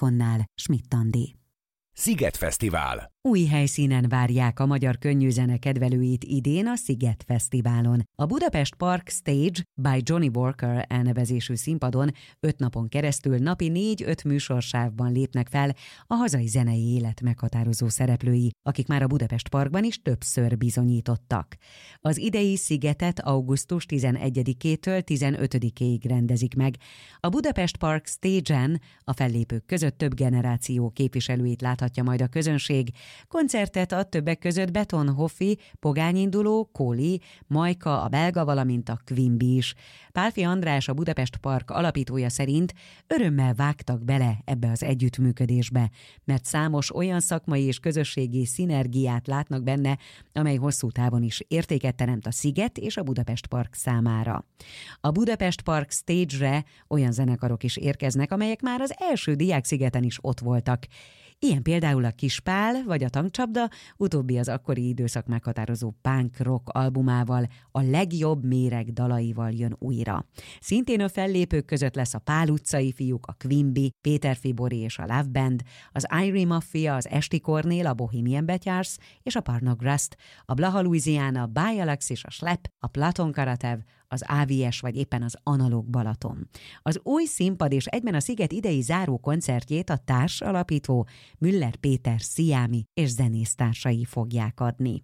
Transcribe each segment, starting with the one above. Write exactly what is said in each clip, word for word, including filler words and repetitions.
mikrofonnál Schmidt Andi. Szigetfesztivál. Új helyszínen várják a magyar könnyűzene kedvelőit idén a Sziget Fesztiválon. A Budapest Park Stage by Johnny Walker elnevezésű színpadon öt napon keresztül napi négy-öt műsorsávban lépnek fel a hazai zenei élet meghatározó szereplői, akik már a Budapest Parkban is többször bizonyítottak. Az idei Szigetet augusztus tizenegyedikétől tizenötödikéig rendezik meg. A Budapest Park Stage-en a fellépők között több generáció képviselőit láthatja majd a közönség. Koncertet ad többek között Beton Hoffi, Pogányinduló, Kóli, Majka, a belga, valamint a Quimby is. Pálffy András, a Budapest Park alapítója szerint örömmel vágtak bele ebbe az együttműködésbe, mert számos olyan szakmai és közösségi szinergiát látnak benne, amely hosszú távon is értéket teremt a Sziget és a Budapest Park számára. A Budapest Park Stage-re olyan zenekarok is érkeznek, amelyek már az első Diákszigeten is ott voltak. Ilyen például a Kispál vagy a Tankcsapda, utóbbi az akkori időszak meghatározó punk rock albumával, a legjobb méreg dalaival jön újra. Szintén a fellépők között lesz a Pál utcai fiúk, a Quimby, Péter Fibori és a Love Band, az Irie Mafia, az Esti Kornél, a Bohemian Betyars és a Parnogrust, a Blaha Louisiana, Bialax és a Slap, a Platon Karatev, az á vé es vagy éppen az Analóg Balaton. Az új színpad és egyben a Sziget idei záró koncertjét a társ alapító Müller Péter sziámi és zenésztársai fogják adni.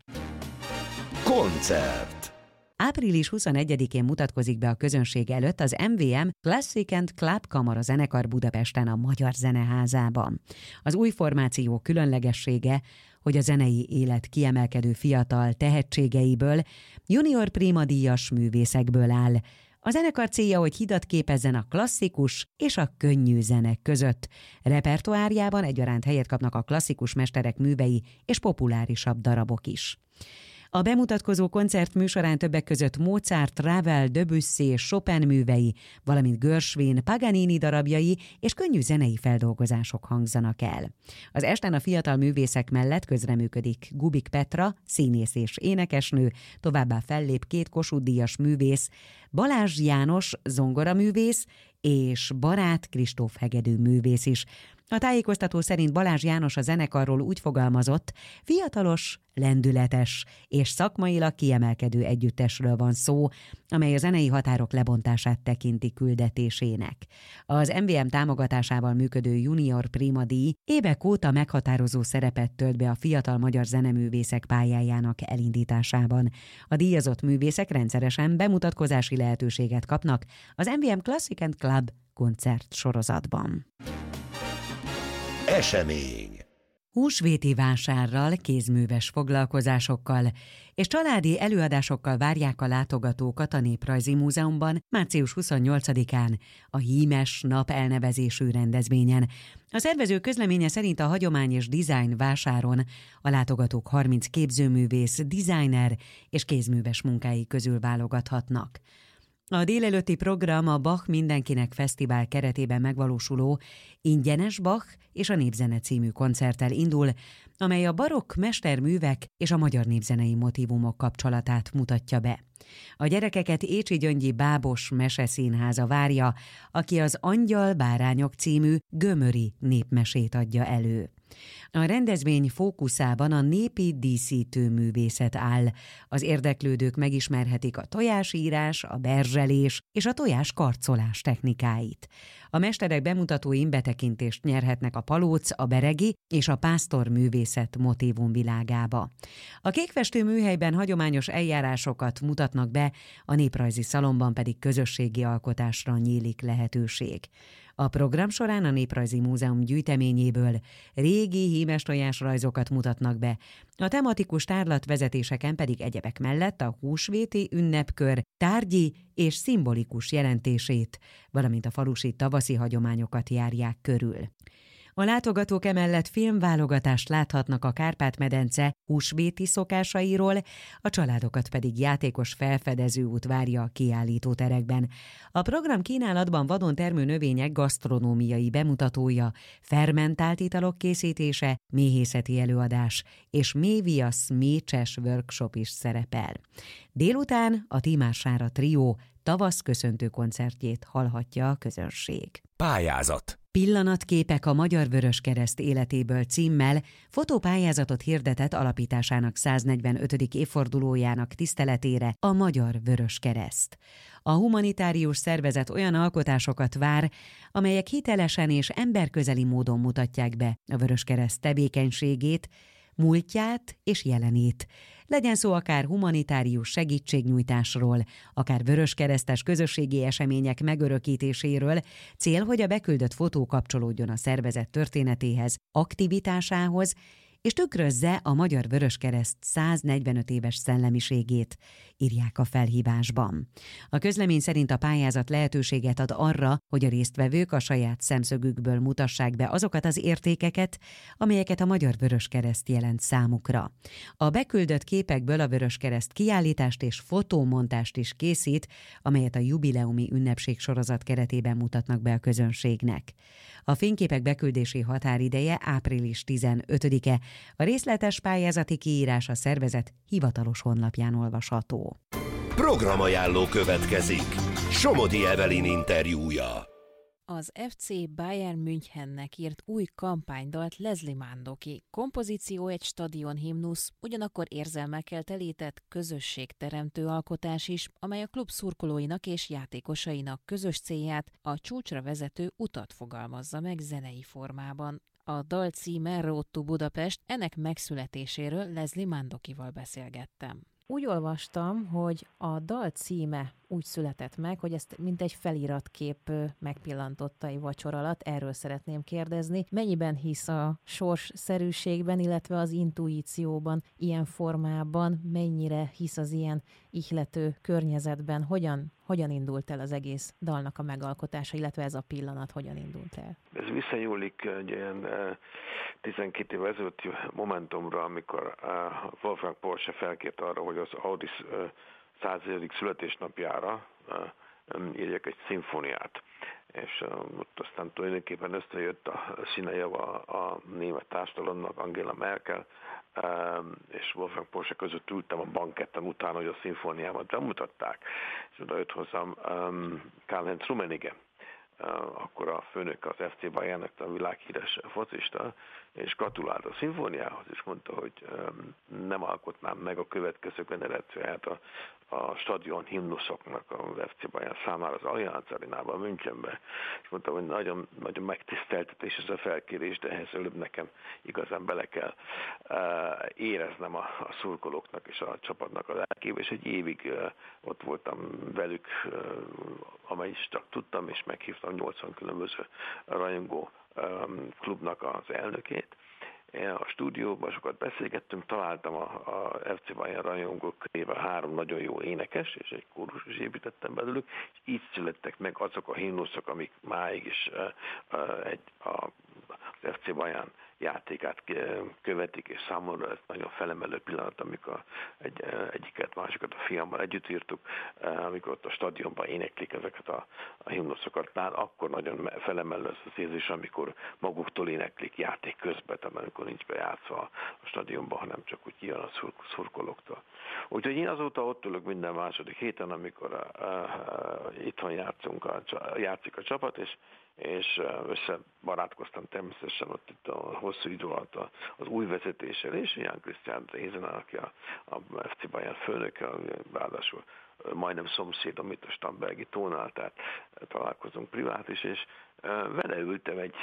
Koncert. április huszonegyedikén mutatkozik be a közönség előtt az em vé em Classic and Club Kamara zenekar Budapesten a Magyar Zeneházában. Az új formáció különlegessége, hogy a zenei élet kiemelkedő fiatal tehetségeiből, junior prima díjas művészekből áll. A zenekar célja, hogy hidat képezzen a klasszikus és a könnyű zenek között. Repertoárjában egyaránt helyet kapnak a klasszikus mesterek művei és populárisabb darabok is. A bemutatkozó koncert műsorán többek között Mozart, Ravel, Debussy és Chopin művei, valamint Gershwin, Paganini darabjai és könnyű zenei feldolgozások hangzanak el. Az esten a fiatal művészek mellett közreműködik Gubik Petra, színész és énekesnő, továbbá fellép két Kossuth-díjas művész, Balázs János, zongoraművész és Barát Kristóf hegedű művész is. A tájékoztató szerint Balázs János a zenekarról úgy fogalmazott, fiatalos, lendületes és szakmailag kiemelkedő együttesről van szó, amely a zenei határok lebontását tekinti küldetésének. Az em vé em támogatásával működő Junior Prima díj évek óta meghatározó szerepet tölt be a fiatal magyar zeneművészek pályájának elindításában. A díjazott művészek rendszeresen bemutatkozási lehetőséget kapnak az em vé em Classic and Club koncert sorozatban. Esemény. Húsvéti vásárral, kézműves foglalkozásokkal és családi előadásokkal várják a látogatókat a Néprajzi Múzeumban március huszonnyolcadikán a Hímes Nap elnevezésű rendezvényen. A szervező közleménye szerint a hagyomány és design vásáron a látogatók harminc képzőművész, designer és kézműves munkái közül válogathatnak. A délelőtti program a Bach Mindenkinek Fesztivál keretében megvalósuló Ingyenes Bach és a Népzene című koncerttel indul, amely a barokk mesterművek és a magyar népzenei motívumok kapcsolatát mutatja be. A gyerekeket Écsi Gyöngyi Bábos Meseszínháza várja, aki az Angyal-bárányok című gömöri népmesét adja elő. A rendezvény fókuszában a népi díszítő művészet áll. Az érdeklődők megismerhetik a tojásírás, a berzselés és a tojáskarcolás technikáit. A mesterek bemutatóin betekintést nyerhetnek a palóc, a beregi és a pásztor művészet motívumvilágába. A kékfestő műhelyben hagyományos eljárásokat mutatnak be, a Néprajzi Szalonban pedig közösségi alkotásra nyílik lehetőség. A program során a Néprajzi Múzeum gyűjteményéből régi hímes tojásrajzokat mutatnak be, a tematikus tárlatvezetéseken pedig egyebek mellett a húsvéti ünnepkör tárgyi és szimbolikus jelentését, valamint a falusi tavaszi hagyományokat járják körül. A látogatók emellett filmválogatást láthatnak a Kárpát-medence húsvéti szokásairól, a családokat pedig játékos felfedező út várja a kiállítóterekben. A program kínálatban vadon termő növények gasztronómiai bemutatója, fermentált italok készítése, méhészeti előadás és méviasz mécses workshop is szerepel. Délután a Tímár Sára trió tavasz köszöntő koncertjét hallhatja a közönség. Pályázat. Pillanatképek a Magyar Vöröskereszt életéből címmel fotópályázatot hirdetett alapításának száznegyvenötödik évfordulójának tiszteletére a Magyar Vöröskereszt. A humanitárius szervezet olyan alkotásokat vár, amelyek hitelesen és emberközeli módon mutatják be a Vöröskereszt tevékenységét, múltját és jelenét. Legyen szó akár humanitárius segítségnyújtásról, akár vöröskeresztes közösségi események megörökítéséről, cél, hogy a beküldött fotó kapcsolódjon a szervezet történetéhez, aktivitásához, és tükrözze a Magyar Vöröskereszt száznegyvenöt éves szellemiségét, írják a felhívásban. A közlemény szerint a pályázat lehetőséget ad arra, hogy a résztvevők a saját szemszögükből mutassák be azokat az értékeket, amelyeket a Magyar Vöröskereszt jelent számukra. A beküldött képekből a Vöröskereszt kiállítást és fotómontást is készít, amelyet a jubileumi ünnepség sorozat keretében mutatnak be a közönségnek. A fényképek beküldési határideje április tizenötödike, a részletes pályázati kiírás a szervezet hivatalos honlapján olvasható. Programajánló következik. Somodi Evelyn interjúja. Az ef cé Bayern Münchennek írt új kampánydalt Leslie Mandoki. Kompozíció egy stadionhimnusz, ugyanakkor érzelmekkel telített közösségteremtő alkotás is, amely a klub szurkolóinak és játékosainak közös célját, a csúcsra vezető utat fogalmazza meg zenei formában. A dal címe Road to Budapest, ennek megszületéséről Leslie Mandokival beszélgettem. Úgy olvastam, hogy a dal címe úgy született meg, hogy ezt mint egy feliratkép megpillantotta egy vacsora alatt. Erről szeretném kérdezni. Mennyiben hisz a sorsszerűségben, illetve az intuícióban, ilyen formában, mennyire hisz az ilyen ihlető környezetben? Hogyan, hogyan indult el az egész dalnak a megalkotása, illetve ez a pillanat hogyan indult el? Ez visszanyúlik egy ilyen tizenkét évvel ezelőtti momentumra, amikor Wolfgang Porsche felkért arra, hogy az Audi századik születésnapjára írjak egy szimfóniát. És ott aztán tulajdonképpen összejött a színejava a német társadalomnak, Angela Merkel, és Wolfgang Porsche között ültem a banketten utána, hogy a szimfóniámat bemutatták, és oda jött hozzám Karl-Heinz Rummenigge, akkor a főnök az ef cé Bayernnek, a világhíres focista, és gratulált a szimfóniához, és mondta, hogy nem alkotnám meg a következő generációját a, a stadion himnuszoknak az ef cé Bayern számára az Allianz Arenában, Münchenben, és mondta, hogy nagyon, nagyon megtiszteltetés ez a felkérés, de ehhez előbb nekem igazán bele kell uh, éreznem a, a szurkolóknak és a csapatnak a lelkébe, és egy évig uh, ott voltam velük, uh, amely is csak tudtam, és meghívtam nyolcvan különböző rajongó um, klubnak az elnökét. A stúdióban sokat beszélgettünk, találtam a, a ef cé Bayern rajongók körével három nagyon jó énekes, és egy kórus is építettem belőlük, és így születtek meg azok a himnuszok, amik máig is uh, uh, egy, a, az ef cé Bayern játékát követik, és számomra ez nagyon felemelő pillanat, amikor egy, egyiket, másikat a fiammal együtt írtuk, amikor ott a stadionban éneklik ezeket a, a himnuszokat. Már akkor nagyon felemelő ez az érzés, amikor maguktól éneklik játék közben, tehát amikor nincs bejátszva a stadionban, hanem csak úgy kijön a szur, szurkolóktól. Úgyhogy én azóta ott ülök minden második héten, amikor uh, uh, itthon játszunk a, játszik a csapat, és és összebarátkoztam természetesen ott itt a hosszú idő alatt az új vezetéssel, és Jan Christian Dresen, aki a, a ef cé Bayern főnöke, ráadásul majdnem szomszéd, amit a Stambergi tónál, tehát találkozunk privát is, és vele ültem egy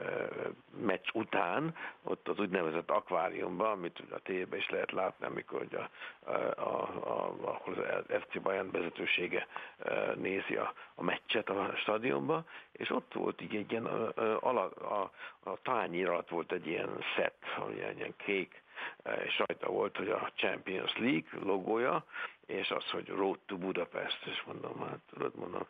meccs után, ott az úgynevezett akváriumban, amit a tévében is lehet látni, amikor a, a, a, az ef cé Bayern vezetősége nézi a, a meccset a stadionban, és ott volt így egy ilyen, a, a, a, a tányér alatt volt egy ilyen szett, egy ilyen kék, és rajta volt, hogy a Champions League logója, és az, hogy Road to Budapest, és mondom, hát tudod, mondom,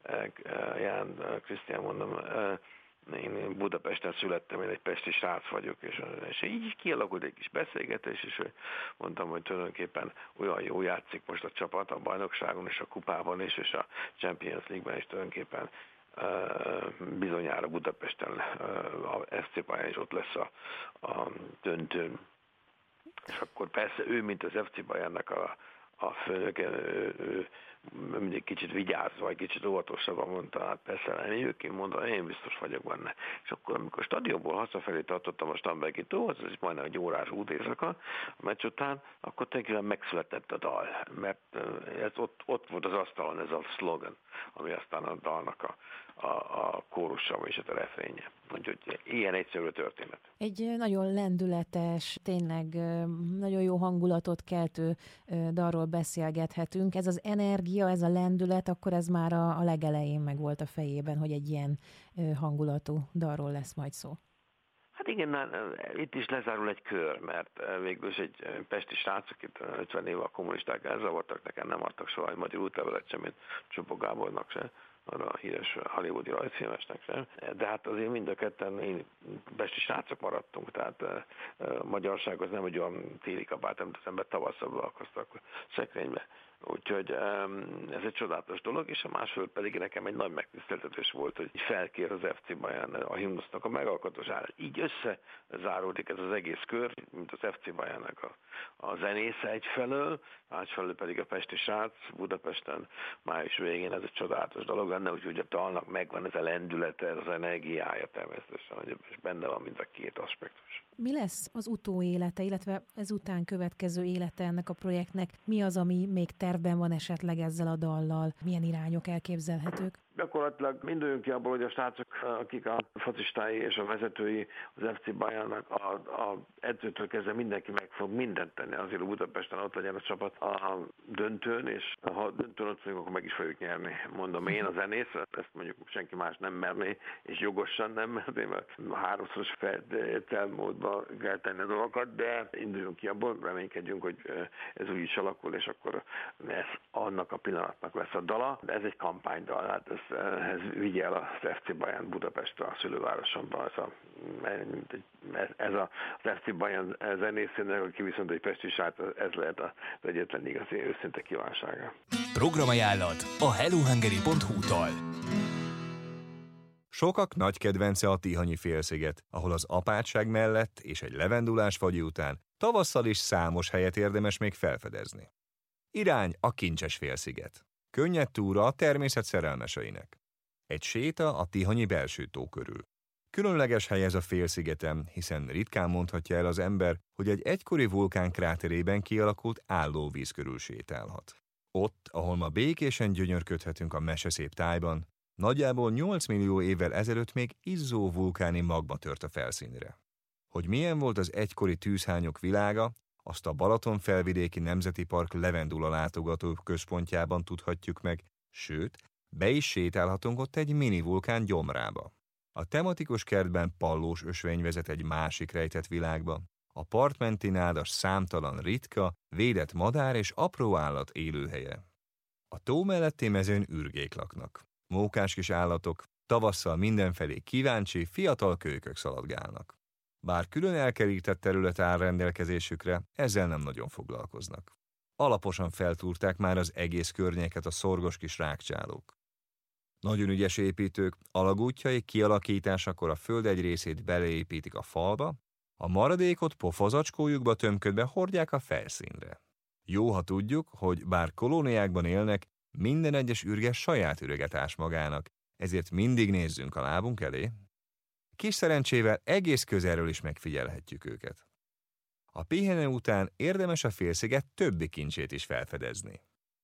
Ján Krisztián, mondom, én Budapesten születtem, én egy pesti srác vagyok, és, és így kialakult egy kis beszélgetés, és mondtam, hogy tulajdonképpen olyan jó játszik most a csapat a bajnokságon és a kupában is, és a Champions League-ben is tulajdonképpen bizonyára Budapesten a ef cé Bayern is ott lesz a, a döntőn. És akkor persze ő, mint az ef cé Bayernnek a, a főnöke, ő, ő mindig kicsit vigyázva, egy kicsit óvatosabban mondta, hát persze nem ők, én mondom, én biztos vagyok benne. És akkor, amikor stadionból hazafelé tartottam a Starnbergi tóhoz, ez majdnem egy órás út éjszaka a meccs után, akkor tényleg megszületett a dal, mert ez ott, ott volt az asztalon ez a szlogan, ami aztán a dalnak a, a, a kórusa és a refrénye. Úgyhogy ilyen egyszerű történet. Egy nagyon lendületes, tényleg nagyon jó hangulatot keltő dalról beszélgethetünk. Ez az energia, ez a lendület, akkor ez már a, a legelején meg volt a fejében, hogy egy ilyen hangulatú dalról lesz majd szó. Hát igen, itt is lezárul egy kör, mert végül is egy pesti srác, akit ötven éve a kommunisták elzavartak, nekem nem adtak soha egy magyar útlevelet sem, mint Csupa Gábornak se, arra a híres hollywoodi rajzfilmesnek sem. De hát azért mind a ketten én pesti srácok maradtunk, tehát a magyarság az nem egy olyan téli kabát, amit az ember tavasszal beakasztak a szekrénybe. Úgyhogy ez egy csodálatos dolog, és a másfél pedig nekem egy nagy megtiszteltetés volt, hogy felkér az ef cé Bayern a himnusznak a megalkotására. Így összezáródik ez az egész kör, mint az ef cé Bayernnek a, a zenésze egyfelől, másfelől pedig a pesti srác Budapesten május végén. Ez egy csodálatos dolog lenne, úgyhogy a dalnak megvan ez a lendülete, ez az energiája természetesen, és benne van mind a két aspektus. Mi lesz az utóélete, illetve ezután következő élete ennek a projektnek? Mi az, ami még tervben van esetleg ezzel a dallal? Milyen irányok elképzelhetők? Gyakorlatilag mindöjjön ki abból, hogy a srácok, akik a focistái és a vezetői az ef cé Bayernnak, a, a edzőtől kezdve mindenki meg fog mindent tenni, azért Budapesten ott legyen a csapat a döntőn, és ha döntőn ott vagyunk, akkor meg is fogjuk nyerni. Mondom én, a zenész, ezt mondjuk senki más nem merné, és jogosan nem merné, mert háromszoros feltelmódba kell tenni a dolgokat, de induljunk ki abból, reménykedjünk, hogy ez úgy is alakul, és akkor ez annak a pillanatnak lesz a dala, de ez egy kampánydal, hát ez ez vigye el az ef cé Bayern Budapestre, a szülővárosomban. Ez, a, ez a, az ef cé Bayern zenészének, aki viszont egy pesti srác, ez lehet az egyetlen igazi őszinte kívánsága. Programajánlat a hellohungary pont hu-tól. Sokak nagy kedvence a Tihanyi félsziget, ahol az apátság mellett és egy levendulás fagyi után tavasszal is számos helyet érdemes még felfedezni. Irány a Kincses félsziget. Könnyed túra a természet szerelmeseinek. Egy séta a Tihanyi belső tó körül. Különleges hely ez a félszigeten, hiszen ritkán mondhatja el az ember, hogy egy egykori vulkán kráterében kialakult állóvíz körül sétálhat. Ott, ahol ma békésen gyönyörködhetünk a meseszép tájban, nagyjából nyolc millió évvel ezelőtt még izzó vulkáni magma tört a felszínre. Hogy milyen volt az egykori tűzhányok világa, azt a Balaton felvidéki Nemzeti Park Levendula látogató központjában tudhatjuk meg, sőt, be is sétálhatunk ott egy mini vulkán gyomrába. A tematikus kertben pallós ösvény vezet egy másik rejtett világba. A partmenti nádas számtalan ritka, védett madár és apró állat élőhelye. A tó melletti mezőn ürgék laknak. Mókás kis állatok, tavasszal mindenfelé kíváncsi, fiatal kölykök szaladgálnak. Bár külön elkerített terület áll rendelkezésükre, ezzel nem nagyon foglalkoznak. Alaposan feltúrták már az egész környéket a szorgos kis rákcsálók. Nagyon ügyes építők, alagútjaik kialakításakor a föld egy részét beleépítik a falba, a maradékot pofazacskójukba tömködve hordják a felszínre. Jó, ha tudjuk, hogy bár kolóniákban élnek, minden egyes ürge saját üreget ás magának, ezért mindig nézzünk a lábunk elé. Kis szerencsével egész közelről is megfigyelhetjük őket. A pihenő után érdemes a félsziget többi kincsét is felfedezni.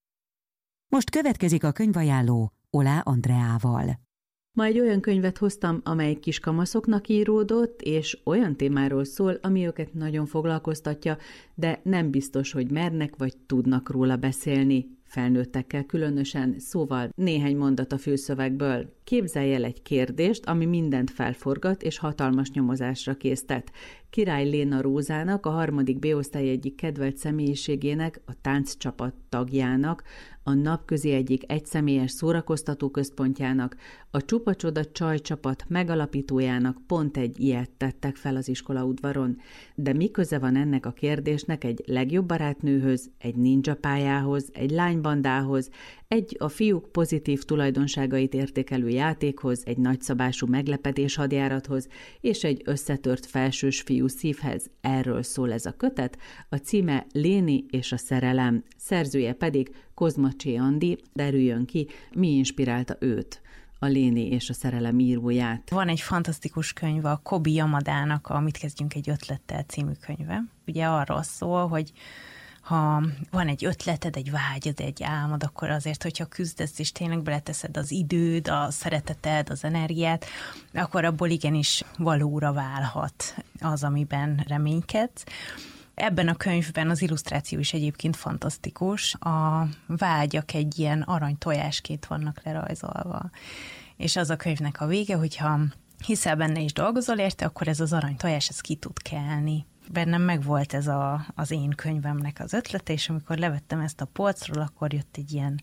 Most következik a könyvajánló Olá Andreával. Ma egy olyan könyvet hoztam, amely kiskamaszoknak íródott, és olyan témáról szól, ami őket nagyon foglalkoztatja, de nem biztos, hogy mernek vagy tudnak róla beszélni. Felnőttekkel különösen, szóval néhány mondat a főszövegből. Képzelj el egy kérdést, ami mindent felforgat és hatalmas nyomozásra késztet. Király Léna Rózának, a harmadik B-osztály egyik kedvelt személyiségének, a tánccsapat tagjának, a napközi egyik egyszemélyes szórakoztató központjának, a Csupa Csoda csajcsapat megalapítójának pont egy ilyet tettek fel az iskola udvaron. De mi köze van ennek a kérdésnek egy legjobb barátnőhöz, egy ninja pályához, egy lánybandához, egy a fiúk pozitív tulajdonságait értékelő játékhoz, egy nagyszabású meglepetés hadjárathoz és egy összetört felsős fiú szívhez. Erről szól ez a kötet, a címe Léni és a szerelem, szerzője pedig Kozmacsé Andi. Derüljön ki, mi inspirálta őt, a Léni és a szerelem íróját. Van egy fantasztikus könyv, a Kobi Yamadának a Mit kezdjünk egy ötlettel című könyve. Ugye arról szól, hogy ha van egy ötleted, egy vágyad, egy álmod, akkor azért, hogyha küzdesz, és tényleg beleteszed az időd, a szereteted, az energiát, akkor abból igenis valóra válhat az, amiben reménykedsz. Ebben a könyvben az illusztráció is egyébként fantasztikus. A vágyak egy ilyen arany tojásként vannak lerajzolva. És az a könyvnek a vége, hogyha hiszel benne és dolgozol érte, akkor ez az arany tojás, ez ki tud kelni. Bennem megvolt ez a, az én könyvemnek az ötlete, és amikor levettem ezt a polcról, akkor jött egy ilyen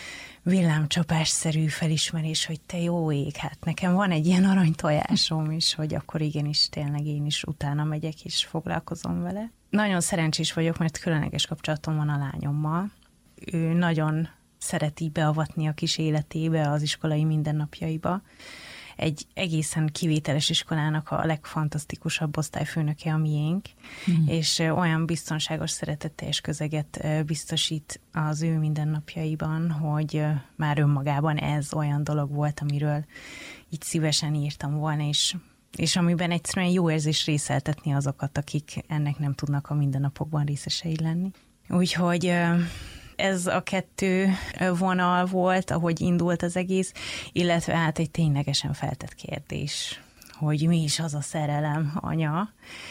villámcsapásszerű felismerés, hogy te jó ég, hát nekem van egy ilyen aranytojásom is, hogy akkor igenis tényleg én is utána megyek és foglalkozom vele. Nagyon szerencsés vagyok, mert különleges kapcsolatom van a lányommal. Ő nagyon szereti beavatni a kis életébe, az iskolai mindennapjaiba. Egy egészen kivételes iskolának a legfantasztikusabb osztályfőnöke a miénk, mm. és olyan biztonságos, szeretetteljes közeget biztosít az ő mindennapjaiban, hogy már önmagában ez olyan dolog volt, amiről így szívesen írtam volna, és, és amiben egyszerűen jó érzés részeltetni azokat, akik ennek nem tudnak a mindennapokban részesei lenni. Úgyhogy ez a kettő vonal volt, ahogy indult az egész, illetve hát egy ténylegesen feltett kérdés, hogy mi is az a szerelem, anya.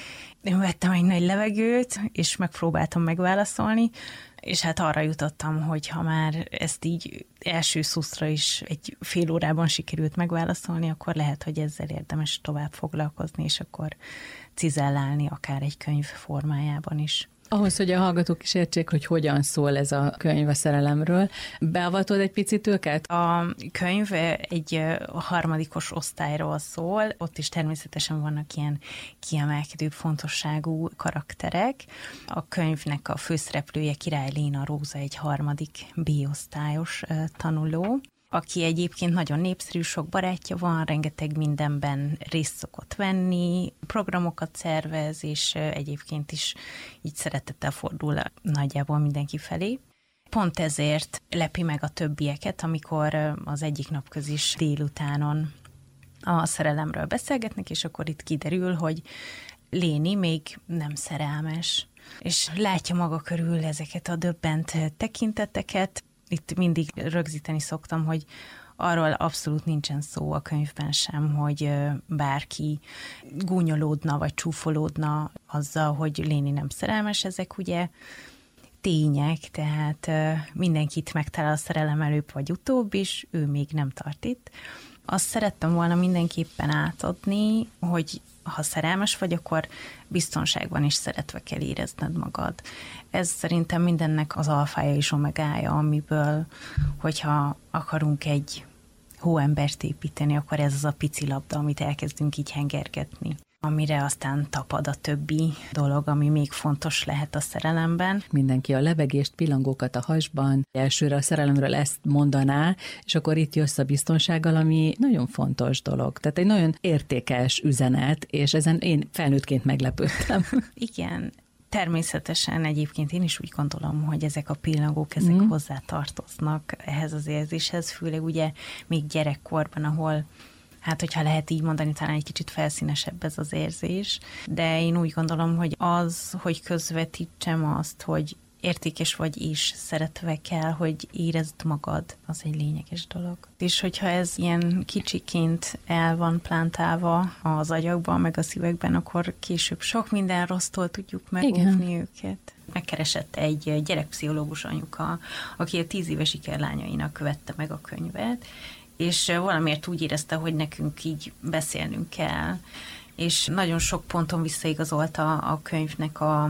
Én vettem egy nagy levegőt, és megpróbáltam megválaszolni, és hát arra jutottam, hogy ha már ezt így első szuszra is egy fél órában sikerült megválaszolni, akkor lehet, hogy ezzel érdemes tovább foglalkozni, és akkor cizellálni akár egy könyv formájában is. Ahhoz, hogy a hallgatók is értsék, hogy hogyan szól ez a könyv a szerelemről, beavatod egy picit őket? A könyv egy harmadikos osztályról szól, ott is természetesen vannak ilyen kiemelkedő fontosságú karakterek. A könyvnek a főszereplője Király Léna Róza, egy harmadik B-osztályos tanuló, aki egyébként nagyon népszerű, sok barátja van, rengeteg mindenben részt szokott venni, programokat szervez, és egyébként is így szeretettel fordul nagyjából mindenki felé. Pont ezért lepi meg a többieket, amikor az egyik napközis délutánon a szerelemről beszélgetnek, és akkor itt kiderül, hogy Léni még nem szerelmes, és látja maga körül ezeket a döbbent tekinteteket. Itt mindig rögzíteni szoktam, hogy arról abszolút nincsen szó a könyvben sem, hogy bárki gúnyolódna vagy csúfolódna azzal, hogy Léni nem szerelmes. Ezek ugye tények, tehát mindenkit megtalál a szerelem előbb vagy utóbb, és ő még nem tart itt. Azt szerettem volna mindenképpen átadni, hogy ha szerelmes vagy, akkor biztonságban is szeretve kell érezned magad. Ez szerintem mindennek az alfája és omegája, amiből, hogyha akarunk egy hóembert építeni, akkor ez az a pici labda, amit elkezdünk így hengergetni, amire aztán tapad a többi dolog, ami még fontos lehet a szerelemben. Mindenki a lebegést, pillangókat a hasban, elsőre a szerelemről ezt mondaná, és akkor itt jössz a biztonsággal, ami nagyon fontos dolog. Tehát egy nagyon értékes üzenet, és ezen én felnőttként meglepődtem. Igen, természetesen egyébként én is úgy gondolom, hogy ezek a pillangók, ezek mm. hozzá tartoznak ehhez az érzéshez, főleg ugye még gyerekkorban, ahol hát, hogyha lehet így mondani, talán egy kicsit felszínesebb ez az érzés, de én úgy gondolom, hogy az, hogy közvetítsem azt, hogy értékes vagy és szeretve kell, hogy érezd magad, az egy lényeges dolog. És hogyha ez ilyen kicsiként el van plántálva az agyakban, meg a szívekben, akkor később sok minden rossztól tudjuk megóvni őket. Megkeresett egy gyerekpszichológus anyuka, aki a tíz éves ikerlányainak vette meg a könyvet, és valamiért úgy érezte, hogy nekünk így beszélnünk kell, és nagyon sok ponton visszaigazolta a könyvnek a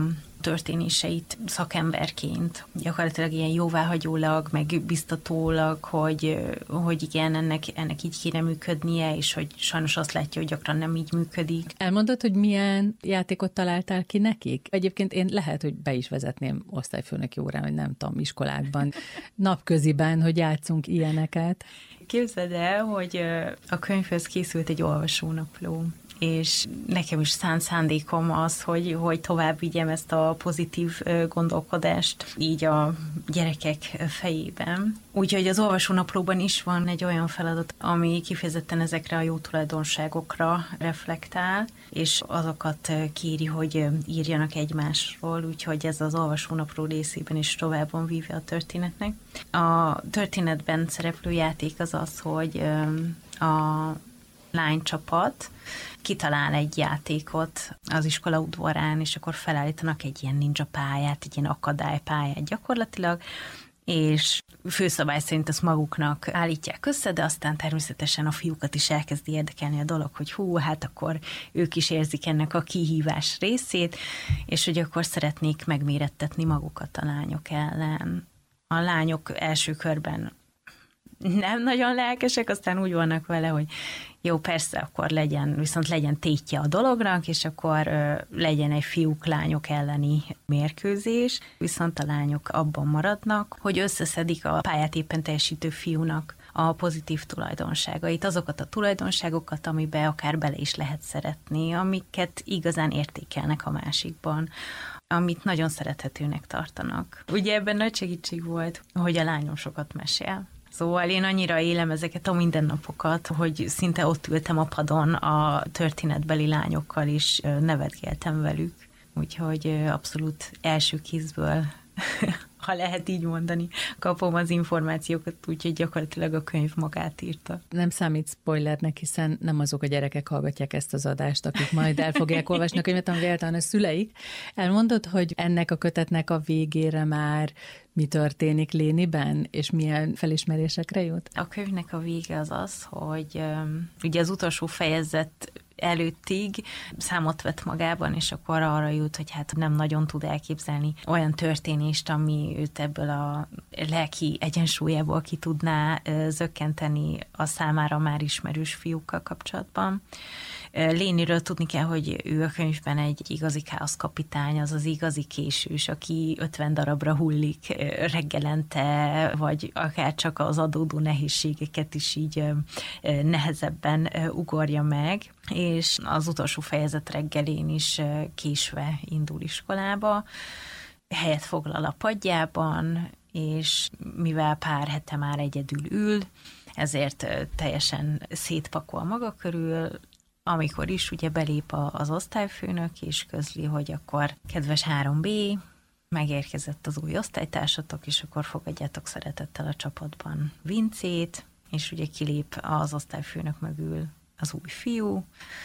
történéseit szakemberként, gyakorlatilag ilyen jóváhagyólag, meg biztatólag, hogy, hogy igen, ennek, ennek így kéne működnie, és hogy sajnos azt látja, hogy gyakran nem így működik. Elmondod, hogy milyen játékot találtál ki nekik? Egyébként én lehet, hogy be is vezetném osztályfőnöki órán, hogy nem tudom, iskolákban, napköziben, hogy játszunk ilyeneket. Képzeld el, hogy a könyvhöz készült egy olvasónapló, és nekem is szánt szándékom az, hogy, hogy tovább vigyem ezt a pozitív gondolkodást így a gyerekek fejében. Úgyhogy az olvasónaplóban is van egy olyan feladat, ami kifejezetten ezekre a jó tulajdonságokra reflektál, és azokat kéri, hogy írjanak egymásról, úgyhogy ez az olvasónapló részében is tovább van vívve a történetnek. A történetben szereplő játék az az, hogy a lánycsapat kitalál egy játékot az iskola udvarán, és akkor felállítanak egy ilyen ninja pályát, egy ilyen akadálypályát gyakorlatilag, és főszabály szerint ezt maguknak állítják össze, de aztán természetesen a fiúkat is elkezdi érdekelni a dolog, hogy hú, hát akkor ők is érzik ennek a kihívás részét, és hogy akkor szeretnék megmérettetni magukat a lányok ellen. A lányok első körben nem nagyon lelkesek, aztán úgy vannak vele, hogy jó, persze, akkor legyen, viszont legyen tétje a dolognak, és akkor ö, legyen egy fiúk-lányok elleni mérkőzés, viszont a lányok abban maradnak, hogy összeszedik a pályát éppen teljesítő fiúnak a pozitív tulajdonságait, azokat a tulajdonságokat, amiben akár bele is lehet szeretni, amiket igazán értékelnek a másikban, amit nagyon szerethetőnek tartanak. Ugye ebben nagy segítség volt, hogy a lányom sokat mesél. Szóval én annyira élem ezeket a mindennapokat, hogy szinte ott ültem a padon a történetbeli lányokkal, és nevetgéltem velük. Úgyhogy abszolút első kézből, ha lehet így mondani, kapom az információkat, úgyhogy gyakorlatilag a könyv magát írta. Nem számít spoilernek, hiszen nem azok a gyerekek hallgatják ezt az adást, akik majd el fogják olvasni a könyvet, hanem véletlenül a szüleik. Elmondod, hogy ennek a kötetnek a végére már mi történik Léniben, és milyen felismerésekre jut? A könyvnek a vége az az, hogy um, ugye az utolsó fejezet előttig számot vett magában, és akkor arra jut, hogy hát nem nagyon tud elképzelni olyan történést, ami őt ebből a lelki egyensúlyából ki tudná zökkenteni a számára már ismerős fiúkkal kapcsolatban. Léniről tudni kell, hogy ő a könyvben egy igazi káoszkapitány, az az igazi késős, aki ötven darabra hullik reggelente, vagy akár csak az adódó nehézségeket is így nehezebben ugorja meg, és az utolsó fejezet reggelén is késve indul iskolába, helyet foglal a padjában, és mivel pár hete már egyedül ül, ezért teljesen szétpakol maga körül, amikor is ugye belép az osztályfőnök, és közli, hogy akkor kedves három bé, megérkezett az új osztálytársatok, és akkor fogadjátok szeretettel a csapatban Vincét, és ugye kilép az osztályfőnök mögül az új fiú,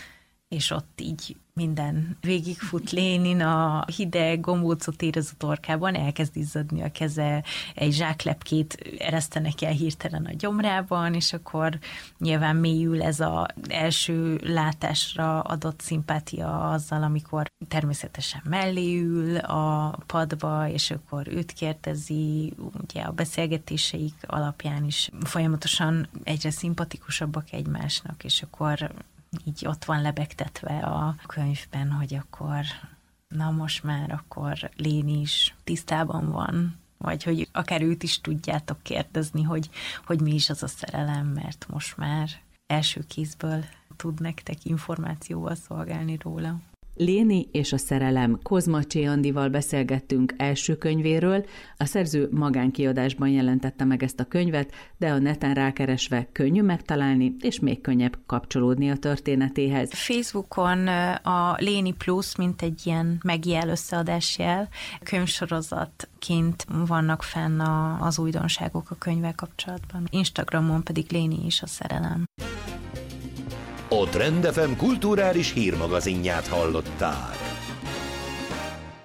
és ott így minden végigfut Lénin, a hideg gombócot érez a torkában, elkezd izzadni a keze, egy zsáklepkét eresztenek el hirtelen a gyomrában, és akkor nyilván mélyül ez az első látásra adott szimpátia azzal, amikor természetesen mellé ül a padba, és akkor őt kérdezi, ugye a beszélgetéseik alapján is folyamatosan egyre szimpatikusabbak egymásnak, és akkor így ott van lebegtetve a könyvben, hogy akkor, na most már akkor Léni is tisztában van, vagy hogy akár őt is tudjátok kérdezni, hogy, hogy mi is az a szerelem, mert most már első kézből tud nektek információval szolgálni róla. Léni és a szerelem. Kozmacsé Andival beszélgettünk első könyvéről. A szerző magánkiadásban jelentette meg ezt a könyvet, de a neten rákeresve könnyű megtalálni, és még könnyebb kapcsolódni a történetéhez. Facebookon a Léni Plus, mint egy ilyen megjel összeadásjel, könyvsorozatként vannak fenn az újdonságok a könyvvel kapcsolatban. Instagramon pedig Léni és a szerelem. A Trend ef em kulturális hírmagazinját hallották.